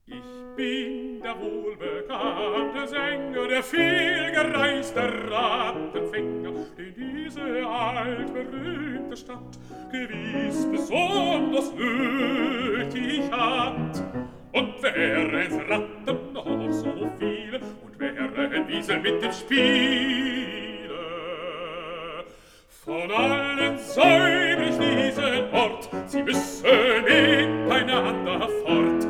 Ich bin der wohlbekannte Sänger, der vielgereiste Rattenfänger, den diese altberühmte Stadt gewiss besonders nötig hat. Und wären's Ratten noch so viele und wären Wiesel mit dem Spiele, von allen säum ich diesen Ort, sie müssen miteinander fort.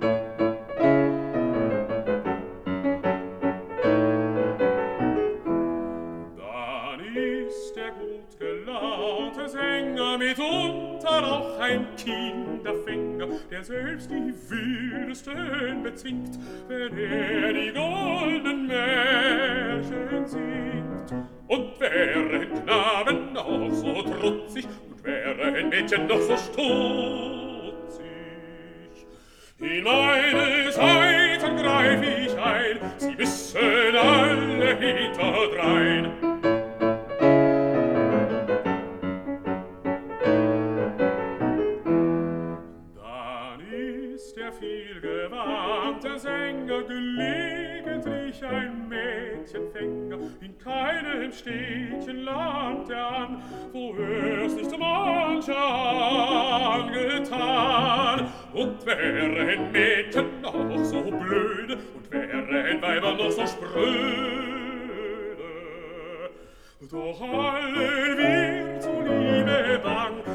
Der gut gelaunte Sänger mitunter auch ein Kinderfänger, der selbst die wildesten bezwingt, wenn er die goldenen Märchen singt. Und wären Knaben noch so trutzig und wären Mädchen noch so stutzig, in meine Seiten greif ich ein, sie müssen alle hinterdrein. Der vielgewandte Sänger gelegentlich ein Mädchenfänger, in keinem Städtchen langt er an, wo er's nicht mancher angetan. Und wären Mädchen noch so blöde und wären Weiber noch so spröde, doch allen wird zuliebe bang,